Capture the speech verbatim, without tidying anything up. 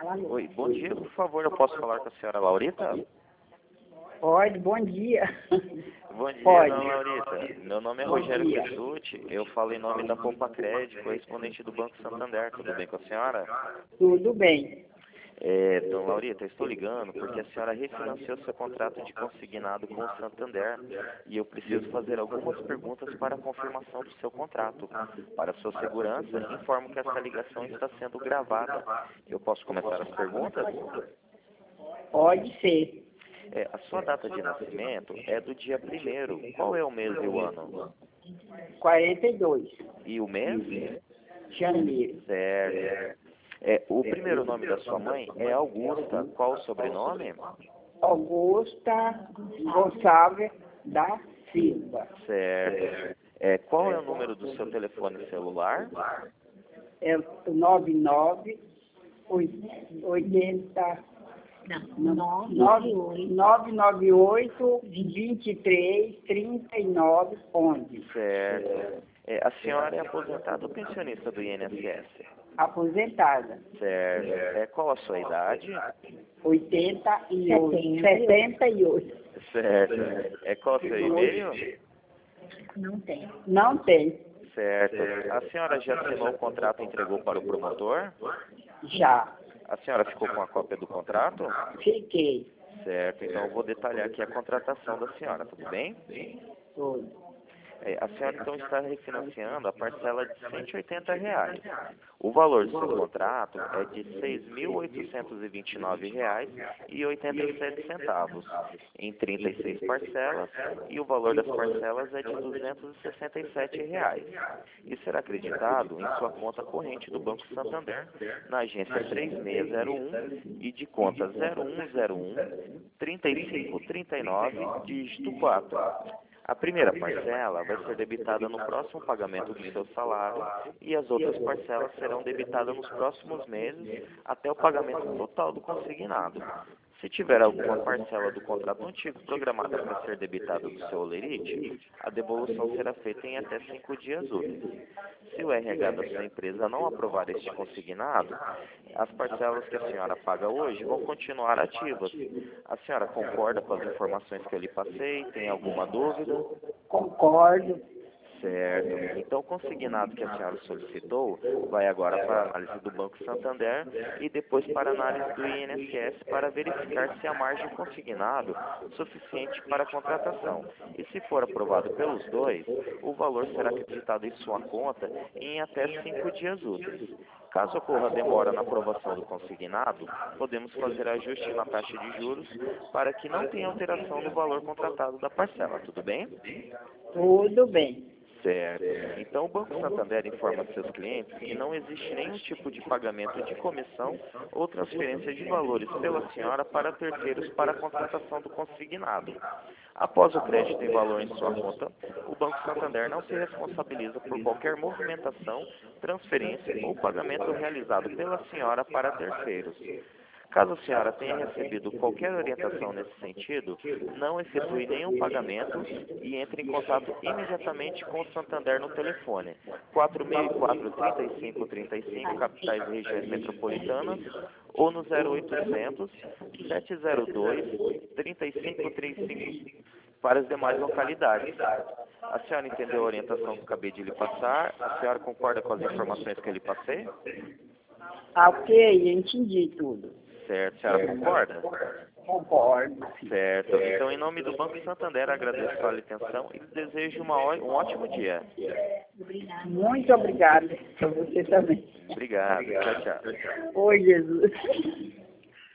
Oi, bom dia, por favor, eu posso falar com a senhora Laurita? Pode, bom dia. Bom dia, Pode. dona Laurita. Meu nome é Bom Rogério dia. Pessutti, eu falo em nome da Poupa Crédito, correspondente do Banco Santander. Tudo bem com a senhora? Tudo bem. É, dona Laurita, eu estou ligando porque a senhora refinanciou seu contrato de consignado com o Santander e eu preciso fazer algumas perguntas para a confirmação do seu contrato. Para sua segurança, informo que essa ligação está sendo gravada. Eu posso começar as perguntas? Pode ser. É, a sua data de nascimento é do dia primeiro. Qual é o mês e o ano? quarenta e dois. E o mês? Janeiro. Certo. É, o primeiro nome da sua mãe é Augusta. Qual o sobrenome? Augusta Gonçalves da Silva. Certo. É, qual é o número do seu telefone celular? É o nove nove oitenta. Não, nove nove oito, vinte e três, trinta e nove, onze. Certo. É, a senhora é aposentada ou pensionista do I N S S? Aposentada. Certo. É, qual a sua idade? oitenta e oito. setenta e oito. Certo. É, qual o seu e-mail? não tem. Não tem. Certo. A senhora já assinou o contrato e entregou para o promotor? Já. A senhora ficou com a cópia do contrato? Fiquei. Certo. Então eu vou detalhar aqui a contratação da senhora, tudo bem? Tudo. É, a senhora então está refinanciando a parcela de cento e oitenta reais. O valor do seu contrato é de seis mil oitocentos e vinte e nove reais e oitenta e sete centavos em trinta e seis parcelas, e o valor das parcelas é de duzentos e sessenta e sete reais. E será acreditado em sua conta corrente do Banco Santander, na agência três seis zero um e de conta zero um zero um, trinta e cinco trinta e nove, dígito quatro. A primeira parcela vai ser debitada no próximo pagamento do seu salário e as outras parcelas serão debitadas nos próximos meses até o pagamento total do consignado. Se tiver alguma parcela do contrato antigo programada para ser debitada do seu holerite, a devolução será feita em até cinco dias úteis. Se o R H da sua empresa não aprovar este consignado, as parcelas que a senhora paga hoje vão continuar ativas. A senhora concorda com as informações que eu lhe passei? Tem alguma dúvida? Concordo. Certo. Então, o consignado que a senhora solicitou vai agora para a análise do Banco Santander e depois para a análise do I N S S para verificar se a margem consignado é suficiente para a contratação. E se for aprovado pelos dois, o valor será acreditado em sua conta em até cinco dias úteis. Caso ocorra demora na aprovação do consignado, podemos fazer ajuste na taxa de juros para que não tenha alteração no valor contratado da parcela, tudo bem? Tudo bem. Certo. Então, o Banco Santander informa seus clientes que não existe nenhum tipo de pagamento de comissão ou transferência de valores pela senhora para terceiros para a contratação do consignado. Após o crédito em valor em sua conta, o Banco Santander não se responsabiliza por qualquer movimentação, transferência ou pagamento realizado pela senhora para terceiros. Caso a senhora tenha recebido qualquer orientação nesse sentido, não efetue nenhum pagamento e entre em contato imediatamente com o Santander no telefone quatro seis quatro, três cinco três cinco, capitais e regiões metropolitanas, ou no zero oitocentos, sete zero dois, três cinco três cinco para as demais localidades. A senhora entendeu a orientação que eu acabei de lhe passar? A senhora concorda com as informações que eu lhe passei? Ah, ok, entendi tudo. Certo, a senhora concorda? Concordo. Certo. Então, em nome do Banco Santander, agradeço a sua atenção e desejo uma, ó- um ótimo dia. Muito obrigada. Para você também. Obrigado. Tchau, tchau. Oi, Jesus.